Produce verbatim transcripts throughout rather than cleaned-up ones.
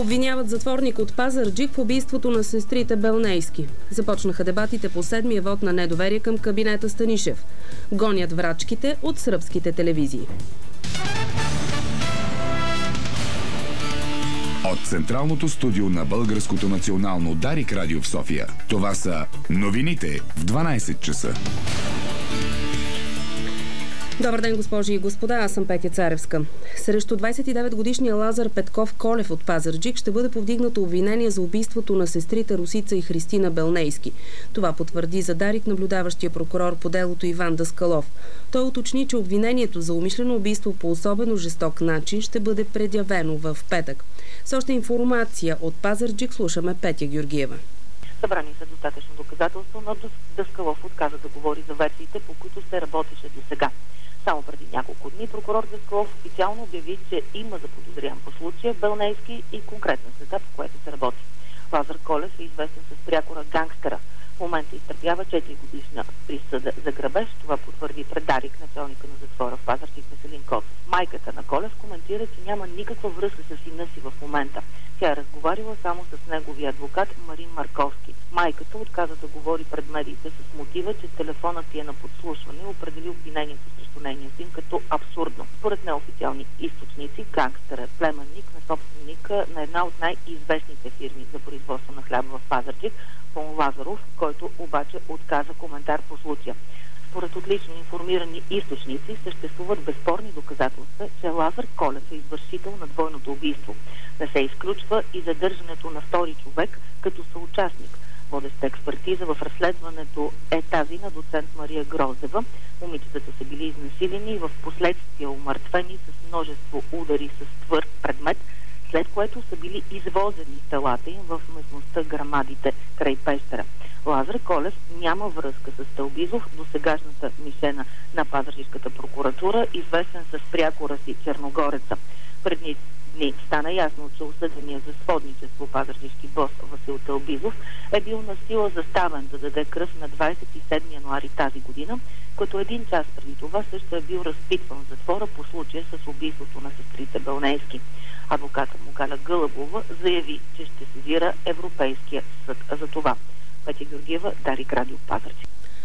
Обвиняват затворник от Пазарджик в убийството на сестрите Белнейски. Започнаха дебатите по седмия вод на недоверие към кабинета Станишев. Гонят врачките от сръбските телевизии. От централното студио на Българското национално Дарик радио в София. Това са новините в дванайсет часа. Добър ден, госпожи и господа, аз съм Петя Царевска. Срещу двайсет и девет годишния Лазар Петков Колев от Пазарджик ще бъде повдигнато обвинение за убийството на сестрите Росица и Христина Белнейски. Това потвърди за Дарик наблюдаващия прокурор по делото Иван Даскалов. Той уточни, че обвинението за умишлено убийство по особено жесток начин ще бъде предявено в петък. С още информация от Пазарджик слушаме Петя Георгиева. Събрани са достатъчно доказателство, но Даскалов отказа да говори за версиите, по които се работеше до сега. Само преди няколко дни прокурор Даскалов официално обяви, че има заподозрян по случая Белнейски и конкретна следа, по което се работи. Лазар Колев е известен с прякора гангстера. В момента изтърпява четири годишна присъда за грабеж. Това потвърди пред Дарик началника на затвора в Пазарджик Веселин Коцев. Майката на Колев коментира, че няма никаква връзка с сина си в момента. Тя е разговаряла само с неговия адвокат Марин Марковски. Майката отказа да говори пред медиите с мотива, че телефонът ти е на подслушване и определи обвинението срещу нейния син като абсурдно. Според неофициални източници, гангстер е племенник на собственика на една от най-известните фирми за производство на хляба в Пазарджик, Пон Лазаров, който обаче отказа коментар по случая. Според отлично информирани източници съществуват безспорни доказателства, че Лазар Колев е извършител на двойното убийство. Не се изключва и задържането на втори човек като съучастник. Водеща експертиза в разследването е тази на доцент Мария Гроздева. Момичетата са били изнасилени и в последствие умъртвени с множество удари с твърд предмет, след което са били извозени телата им в местността Грамадите край пещера. Лазар Колев няма връзка с Стълбизов, досегашната мишена на Пазарджишката прокуратура, известен с прякора си Черногореца. Преди дни стана ясно, че осъдения за сводничество пазарджишки бос Васил Стълбизов е бил на сила заставен да даде кръв на двайсет и седми януари тази година, като един час преди това също е бил разпитван в затвора по случая с убийството на сестрите Белнейски. Адвоката му Галя Гълъбова заяви, че ще сезира Европейския съд за това. Петя Георгиева, Дарик радио Пазарджик.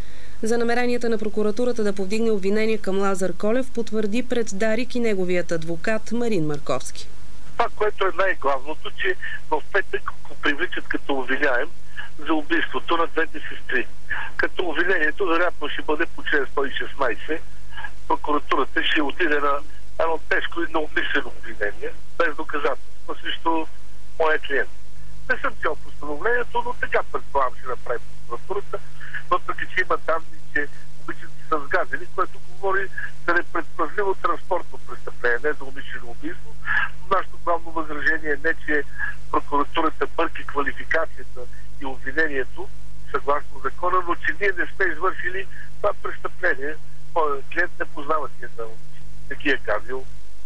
За намеренията на прокуратурата да повдигне обвинение към Лазар Колев потвърди пред Дарик и неговият адвокат Марин Марковски. Това, което е най-главното, че в петък го привличат като обвиняем за убийството на двете сестри. Като обвинението вероятно ще бъде по член сто и шестнайсет. Прокуратурата ще отиде на едно тежко и необмислено обвинение, без доказателства срещу моя клиент. Не съм цял постановлението, но така предполагам ще направи прокуратурата, въпреки че има данни, че обичат са сгазени, което говори за непредпазливо транспортно престъпление, не за умишлено убийство. Нашето главно възражение е не, че прокуратурата бърки квалификацията и обвинението съгласно закона, но че ние не сме извършили това престъпление. Моят клиент не познава тия данни, не ги е казил.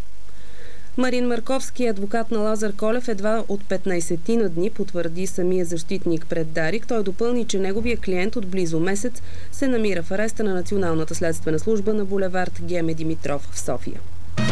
Марин Марковски, адвокат на Лазар Колев, едва от петнайсетина дни потвърди самия защитник пред Дарик. Той допълни, че неговия клиент от близо месец се намира в ареста на Националната следствена служба на булевард Геме Димитров в София.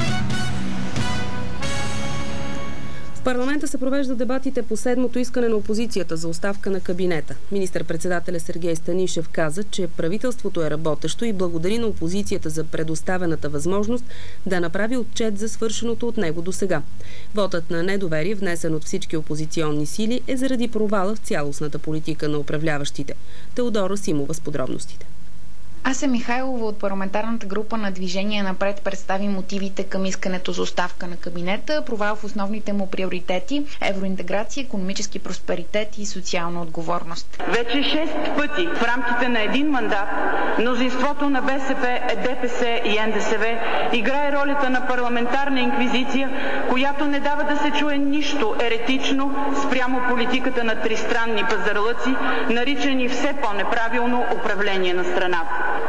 В парламента се провеждат дебатите по седмото искане на опозицията за оставка на кабинета. Министър-председателя Сергей Станишев каза, че правителството е работещо и благодари на опозицията за предоставената възможност да направи отчет за свършеното от него досега. Вотът на недоверие, внесен от всички опозиционни сили, е заради провала в цялостната политика на управляващите. Теодора Симова с подробностите. Ася Михайлова от парламентарната група на Движение напред представи мотивите към искането за оставка на кабинета, провал в основните му приоритети – евроинтеграция, икономически просперитет и социална отговорност. Вече шест пъти в рамките на един мандат мнозинството на БСП, ДПС и ен де ес ве играе ролята на парламентарна инквизиция, която не дава да се чуе нищо еретично спрямо политиката на тристранни пазарлъци, наричани все по-неправилно управление на страната.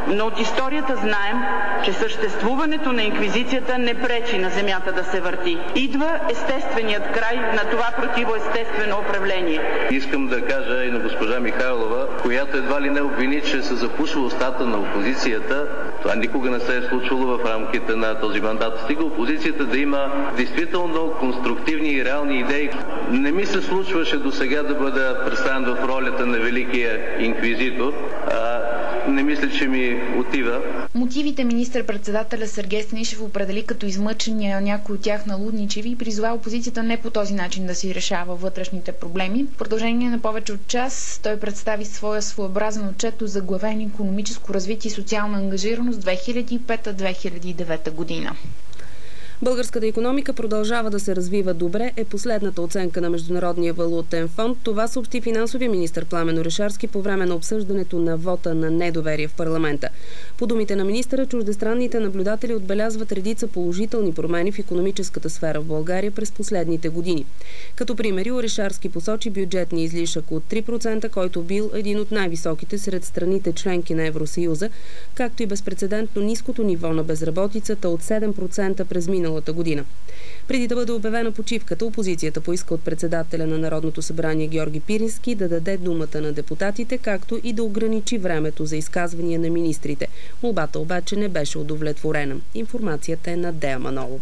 Но от историята знаем, че съществуването на инквизицията не пречи на земята да се върти. Идва естественият край на това противоестествено управление. Искам да кажа и на госпожа Михайлова, която едва ли не обвини, че се запушва устата на опозицията. Това никога не се е случвало в рамките на този мандат. Стига опозицията да има действително конструктивни и реални идеи. Не ми се случваше до сега да бъда представен в ролята на великия инквизитор. А, не мисля, че ми отива. Мотивите министър-председателя Сергей Станишев определи като измъчения, а някои от тях налудничеви и призова опозицията не по този начин да си решава вътрешните проблеми. В продължение на повече от час той представи своя своеобразен отчет за главен икономическо развитие и социална ангажираност две хиляди и пета - две хиляди и девета година. Българската икономика продължава да се развива добре, е последната оценка на Международния валутен фонд. Това съобщи финансовия министър Пламен Орешарски по време на обсъждането на вота на недоверие в парламента. По думите на министъра, чуждестранните наблюдатели отбелязват редица положителни промени в икономическата сфера в България през последните години. Като примери, Орешарски посочи бюджетния излишък от три процента, който бил един от най-високите сред страните членки на Евросъюза, както и безпрецедентно ниското ниво на безработицата от седем процента през миналата година. Преди да бъде обявена почивката, опозицията поиска от председателя на Народното събрание Георги Пирински да даде думата на депутатите, както и да ограничи времето за изказвания на министрите. Молбата обаче не беше удовлетворена. Информацията е на Дея Манолова.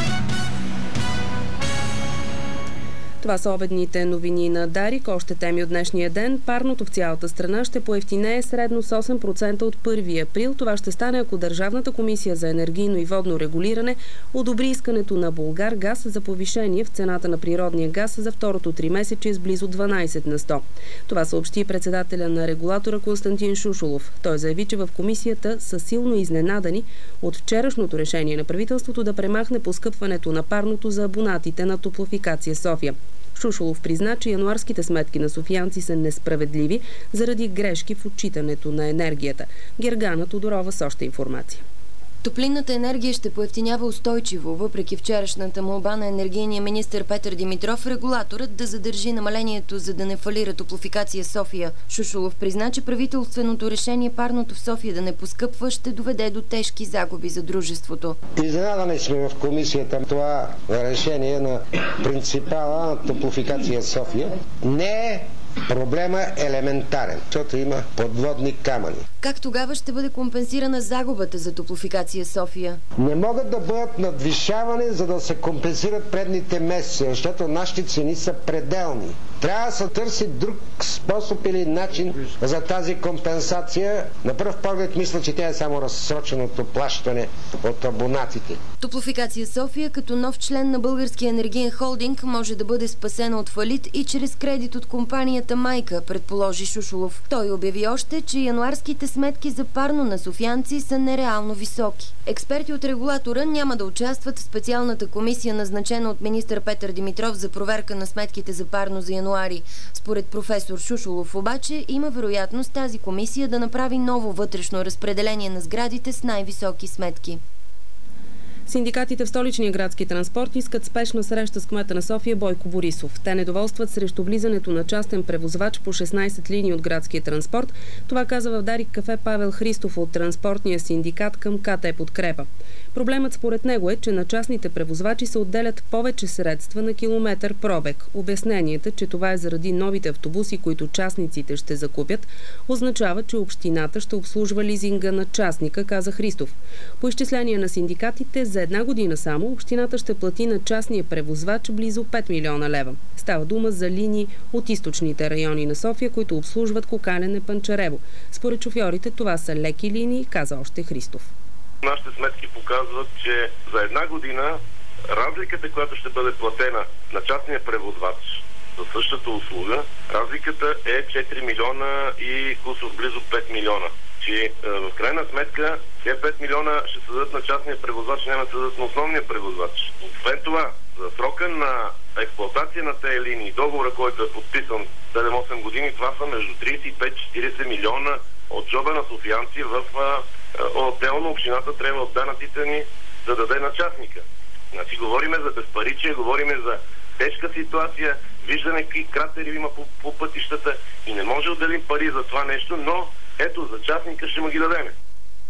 Това са обедните новини на Дарик. Още теми от днешния ден. Парното в цялата страна ще поевтинее средно с осем процента от първи април. Това ще стане, ако Държавната комисия за енергийно и водно регулиране одобри искането на Булгаргаз за повишение в цената на природния газ за второто тримесечие с близо дванадесет на сто. Това съобщи председателя на регулатора Константин Шушулов. Той заяви, че в комисията са силно изненадани от вчерашното решение на правителството да премахне поскъпването на парното за абонатите на Топлофикация София. Шушулов призна, че януарските сметки на софиянци са несправедливи заради грешки в отчитането на енергията. Гергана Тодорова с още информация. Топлинната енергия ще поевтинява устойчиво. Въпреки вчерашната молба на енергийния министър Петър Димитров, регулаторът да задържи намалението, за да не фалира Топлофикация София. Шушулов призна, че правителственото решение парното в София да не поскъпва ще доведе до тежки загуби за дружеството. Изненадани сме в комисията това решение на принципала на Топлофикация София. Не е проблема елементарен, защото има подводни камъни. Как тогава ще бъде компенсирана загубата за Топлофикация София? Не могат да бъдат надвишавани, за да се компенсират предните месеци, защото нашите цени са пределни. Трябва да се търси друг способ или начин за тази компенсация. На пръв поглед мисля, че тя е само разсроченото плащане от абонатите. Топлофикация София, като нов член на Българския енергиен холдинг, може да бъде спасена от фалит и чрез кредит от компанията майка, предположи Шушулов. Той обяви още, че януарските сметки за парно на софиянци са нереално високи. Експерти от регулатора няма да участват в специалната комисия, назначена от министър Петър Димитров за проверка на сметките за парно за януари. Според професор Шушулов обаче има вероятност тази комисия да направи ново вътрешно разпределение на сградите с най-високи сметки. Синдикатите в столичния градски транспорт искат спешна среща с кмета на София Бойко Борисов. Те недоволстват срещу влизането на частен превозвач по шестнадесет линии от градския транспорт. Това каза в Дарик кафе Павел Христов от транспортния синдикат към КТ Подкрепа. Проблемът според него е, че на частните превозвачи се отделят повече средства на километър пробег. Обясненията, че това е заради новите автобуси, които частниците ще закупят, означава, че общината ще обслужва лизинга на частника, каза Христов. По изчисление на синдикатите, за една година само общината ще плати на частния превозвач близо пет милиона лева. Става дума за линии от източните райони на София, които обслужват Кокалене, Панчарево. Според шофьорите това са леки линии, каза още Христов. Нашите сметки показват, че за една година разликата, която ще бъде платена на частния превозвач за същата услуга, разликата е четири милиона и кусор, близо пет милиона. Че е, в крайна сметка тези пет милиона ще се дадат на частния превозвач, няма да се дадат на основния превозвач. Освен това, за срока на експлоатация на тези линии, договора, който е подписан седем-осем години, това са между тридесет и пет до четиридесет милиона от джоба на софиянци. В а, отделно общината трябва от данъците ни да даде на частника. Значи говориме за безпаричие, говориме за тежка ситуация, виждаме какви кратери има по, по пътищата и не може да отделим пари за това нещо, но ето за частника ще му ги дадеме.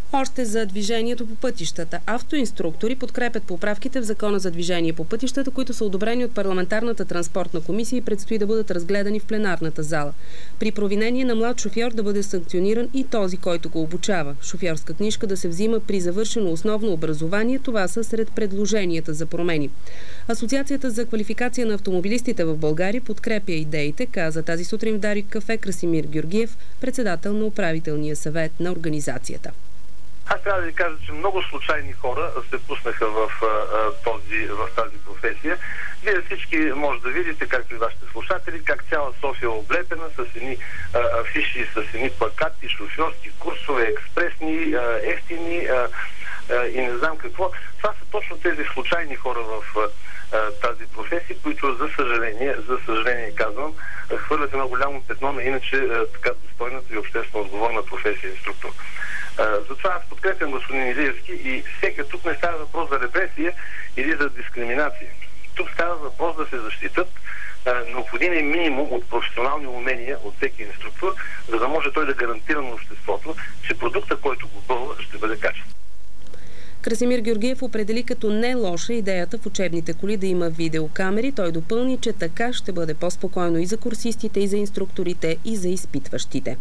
Още за движението по пътищата. Автоинструктори подкрепят поправките в Закона за движение по пътищата, които са одобрени от парламентарната транспортна комисия и предстои да бъдат разгледани в пленарната зала. При провинение на млад шофьор да бъде санкциониран и този, който го обучава. Шофьорска книжка да се взима при завършено основно образование. Това са сред предложенията за промени. Асоциацията за квалификация на автомобилистите в България подкрепя идеите, каза тази сутрин в Дарик кафе Красимир Георгиев, председател на управителния съвет на организацията. Аз трябва да ви кажа, че много случайни хора се пуснаха в, този, в тази професия. Вие всички може да видите, както и вашите слушатели, как цяла София е облепена с едни а, афиши, с едни плакати, шофьорски курсове, експресни, а, ефтини а, а, и не знам какво. Това са точно тези случайни хора в а, тази професия, които за съжаление, за съжаление казвам, хвърлят едно голямо петно на иначе а, така достойната и обществено отговорна професия инструктор. Uh, затова аз подкрепям господин Илиевски и всеки тук не става въпрос за репресия или за дискриминация. Тук става въпрос да се защитат uh, необходимия минимум от професионални умения от всеки инструктор, за да може той да гарантира на обществото, че продукта, който го пълва, ще бъде качествен. Красимир Георгиев определи като не лоша идеята в учебните коли да има видеокамери. Той допълни, че така ще бъде по-спокойно и за курсистите, и за инструкторите, и за изпитващите.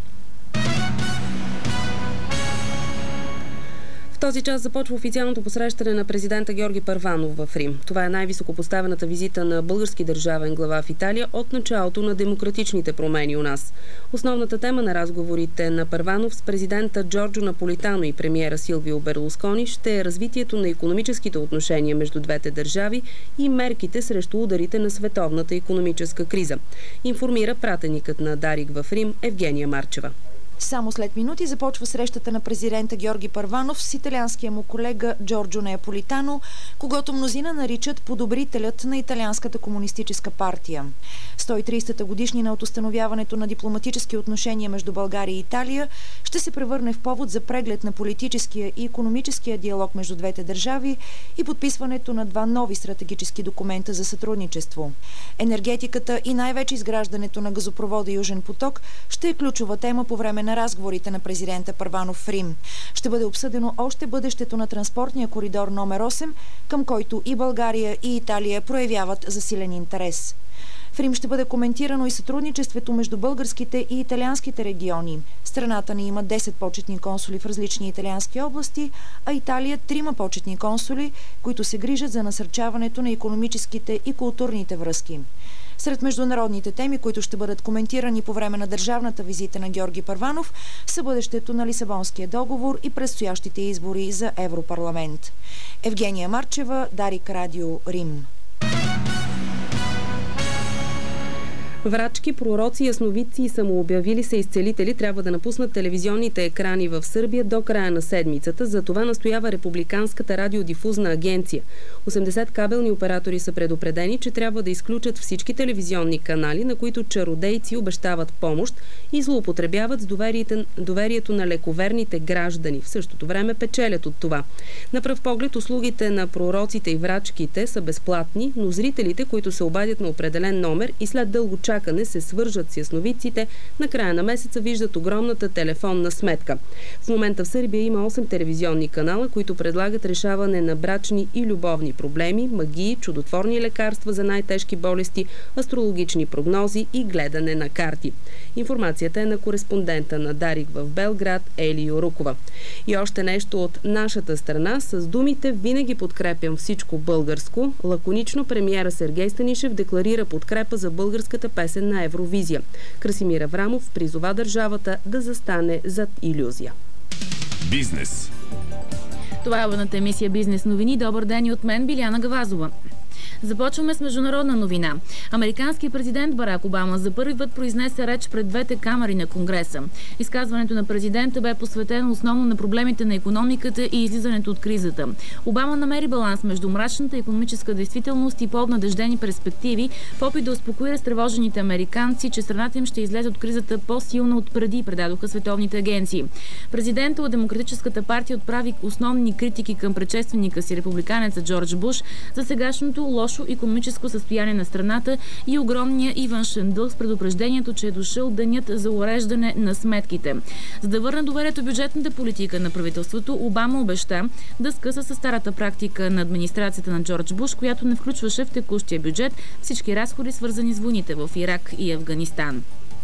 В този час започва официалното посрещане на президента Георги Първанов в Рим. Това е най-високопоставената визита на български държавен глава в Италия от началото на демократичните промени у нас. Основната тема на разговорите на Първанов с президента Джорджо Наполитано и премиера Силвио Берлускони ще е развитието на икономическите отношения между двете държави и мерките срещу ударите на световната икономическа криза. Информира пратеникът на Дарик в Рим Евгения Марчева. Само след минути започва срещата на президента Георги Първанов с италианския му колега Джорджо Неаполитано, когото мнозина наричат подобрителят на италианската комунистическа партия. сто и тридесетата годишнина от установяването на дипломатически отношения между България и Италия ще се превърне в повод за преглед на политическия и икономическия диалог между двете държави и подписването на два нови стратегически документа за сътрудничество. Енергетиката и най-вече изграждането на газопровода Южен поток ще е ключова тема по време на разговорите на президента Първанов в Рим. Ще бъде обсъдено още бъдещето на транспортния коридор номер осем, към който и България, и Италия проявяват засилен интерес. В Рим ще бъде коментирано и сътрудничеството между българските и италианските региони. Страната ни има десет почетни консули в различни италиански области, а Италия трима почетни консули, които се грижат за насърчаването на икономическите и културните връзки. Сред международните теми, които ще бъдат коментирани по време на държавната визита на Георги Първанов, са бъдещето на Лисабонския договор и предстоящите избори за Европарламент. Евгения Марчева, Дарик Радио, Рим. Врачки, пророци, ясновидци и самообявили се изцелители трябва да напуснат телевизионните екрани в Сърбия до края на седмицата. За това настоява Републиканската радиодифузна агенция. осемдесет кабелни оператори са предупредени, че трябва да изключат всички телевизионни канали, на които чародейци обещават помощ и злоупотребяват с доверието на лековерните граждани. В същото време печелят от това. На пръв поглед услугите на пророците и врачките са безплатни, но зрителите, които се обадят на определен номер и след дълго чакане се свържат с ясновидците, на края на месеца виждат огромната телефонна сметка. В момента в Сърбия има осем телевизионни канала, които предлагат решаване на брачни и любовни проблеми, магии, чудотворни лекарства за най-тежки болести, астрологични прогнози и гледане на карти. Информацията е на кореспондента на Дарик в Белград Елио Рукова. И още нещо от нашата страна. С думите "Винаги подкрепям всичко българско", лаконично премиера Сергей Станишев декларира подкрепа за българската песен на Евровизия. Красимир Аврамов призова държавата да застане зад илюзия. Бизнес. Това е вънната емисия Бизнес новини. Добър ден и от мен, Биляна Гавазова. Започваме с международна новина. Американският президент Барак Обама за първи път произнесе реч пред двете камари на Конгреса. Изказването на президента бе посветено основно на проблемите на икономиката и излизането от кризата. Обама намери баланс между мрачната икономическа действителност и по-обнадеждени перспективи, в опит да успокои разтревожените американци, че страната им ще излезе от кризата по-силна от преди, предадоха световните агенции. Президентът от Демократическата партия отправи основни критики към предшественика си, републиканеца Джордж Буш, за сегашното лошо лошо икономическо състояние на страната и огромния и външен дълг с предупреждението, че е дошъл денят за уреждане на сметките. За да върне доверието в бюджетната политика на правителството, Обама обеща да скъса със старата практика на администрацията на Джордж Буш, която не включваше в текущия бюджет всички разходи, свързани с войните в Ирак и Афганистан.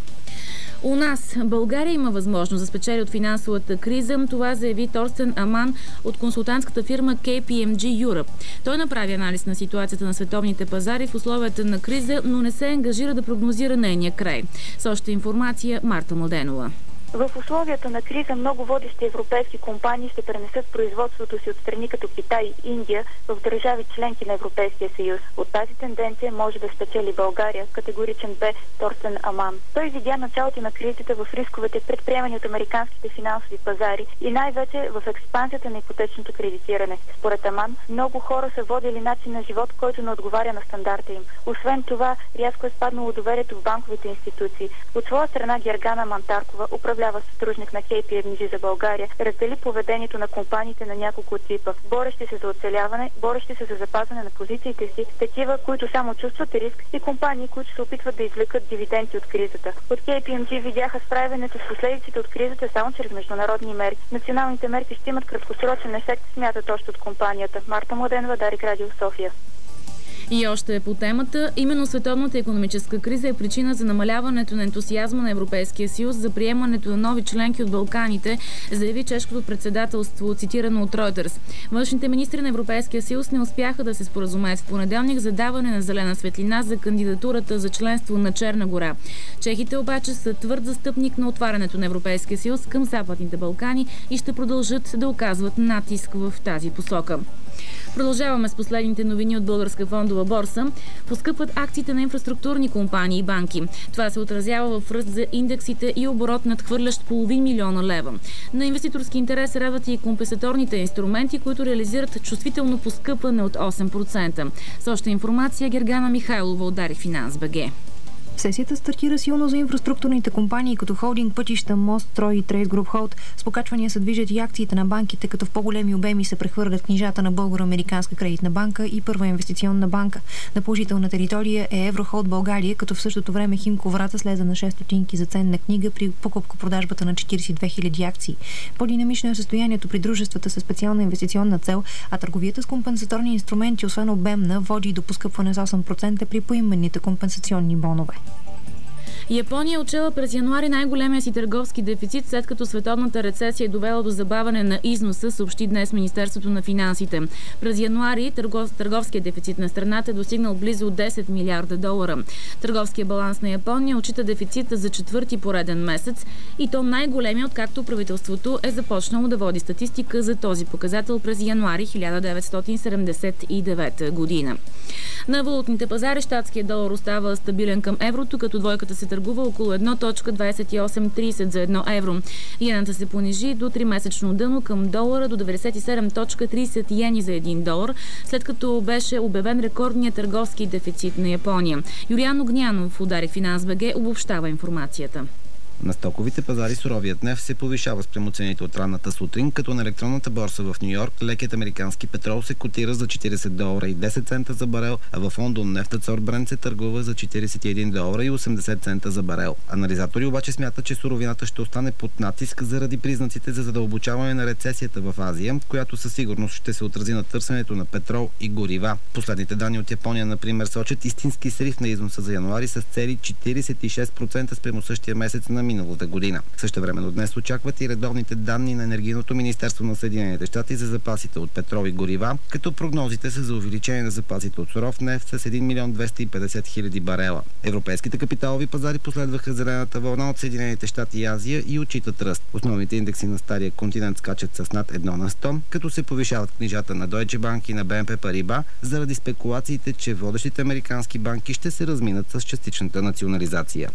У нас България има възможност да спечели от финансовата криза. Това заяви Торстен Аман от консултантската фирма Кей Пи Ем Джи Europe. Той направи анализ на ситуацията на световните пазари в условията на криза, но не се ангажира да прогнозира нейния край. С още информация Марта Младенова. В условията на криза много водещи европейски компании ще пренесат производството си от страни като Китай и Индия в държави членки на Европейския съюз. От тази тенденция може да спечели България, категоричен бе Торстен Аман. Той видя началото на кризата в рисковете, предприемани от американските финансови пазари и най-вече в експансията на ипотечното кредитиране. Според Аман, много хора са водили начин на живот, който не отговаря на стандарта им. Освен това, рязко е спаднало доверието в банковите институции. От своя страна Гергана Мантаркова, управлява сътрудник на Кей Пи Ем Джи за България, раздели поведението на компаниите на няколко типа. Борещи се за оцеляване, борещи се за запазване на позициите си, такива, които само чувстват риск, и компании, които се опитват да извлекат дивиденти от кризата. От Кей Пи Ем Джи видяха справянето с последиците от кризата само чрез международни мерки. Националните мерки ще имат краткосрочен ефект, смятат още от компанията. Марта Младенова, Дарик Радио, София. И още по темата, именно световната икономическа криза е причина за намаляването на ентусиазма на Европейския съюз за приемането на нови членки от Балканите, заяви чешкото председателство, цитирано от Reuters. Външните министри на Европейския съюз не успяха да се споразумеят в понеделник за даване на зелена светлина за кандидатурата за членство на Черна гора. Чехите обаче са твърд застъпник на отварянето на Европейския съюз към Западните Балкани и ще продължат да оказват натиск в тази посока. Продължаваме с последните новини от Българска фондова борса. Поскъпват акциите на инфраструктурни компании и банки. Това се отразява в ръст за индексите и оборот надхвърлящ половин милиона лева. На инвеститорски интерес радват и компенсаторните инструменти, които реализират чувствително поскъпване от осем процента. С още информация Гергана Михайлова от Дарик Финанс БГ. Сесията стартира силно за инфраструктурните компании, като Холдинг, Пътища, Мост, Строй и Трейд Груп Холд. С покачвания се движат и акциите на банките, като в по-големи обеми се прехвърлят книжата на Българо-американска кредитна банка и Първа инвестиционна банка. На положителна територия е Еврохолд България, като в същото време Химко Врата слезе на шест стотинки за ценна книга при покупко-продажбата на четиридесет и две хиляди акции. По-динамично е състоянието при дружествата със специална инвестиционна цел, а търговията с компенсаторни инструменти, освен обемна, води до поскъпване с осем процента при поименните компенсационни бонове. Япония е отчела през януари най-големия си търговски дефицит, след като световната рецесия е довела до забавяне на износа, съобщи днес Министерството на финансите. През януари търгов, търговският дефицит на страната е достигнал близо десет милиарда долара. Търговският баланс на Япония отчита дефицита за четвърти пореден месец и то най-големия, откакто правителството е започнало да води статистика за този показател през януари хиляда деветстотин седемдесет и девета година. На валутните пазари щатският долар остава стабилен към еврото, като двойката се търгува около едно цяло двадесет и осем тридесет за едно евро. Йената се понижи до тримесечно дъно към долара до деветдесет и седем цяло тридесет йени за един долар, след като беше обявен рекордният търговски дефицит на Япония. Юлиан Огнянов от Дарик Финанс БГ обобщава информацията. На стоковите пазари суровият нефт се повишава спрямо цените от ранната сутрин, като на електронната борса в Ню Йорк лекият американски петрол се котира за четиридесет долара и десет цента за барел, а в Лондон нефтът сорт Брент се търгува за четиридесет и един долара и осемдесет цента за барел. Анализатори обаче смятат, че суровината ще остане под натиск заради признаците за задълбочаване на рецесията в Азия, която със сигурност ще се отрази на търсенето на петрол и горива. Последните данни от Япония, например, сочат истински срив на износа за януари с цели четиридесет и шест процента спрямо същия месец на миналата година. Същевременно днес очакват и редовните данни на Енергийното министерство на Съединените щати за запасите от петрол и горива, като прогнозите са за увеличение на запасите от суров нефт с един милион двеста и петдесет хиляди барела. Европейските капиталови пазари последваха зелената вълна от Съединените щати и Азия и отчитат ръст. Основните индекси на стария континент скачат с над едно на сто, като се повишават книжата на Deutsche Bank и на Бе Ен Пе Париба заради спекулациите, че водещите американски банки ще се разминат с частичната национализация.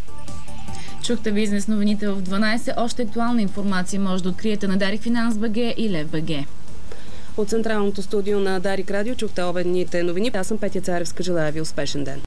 Чухте бизнес новините в дванадесет. Още актуална информация може да откриете на Дарик Финанс БГ и Лев БГ. От централното студио на Дарик Радио чухте обедните новини. Аз съм Петя Царевска. Желая ви успешен ден.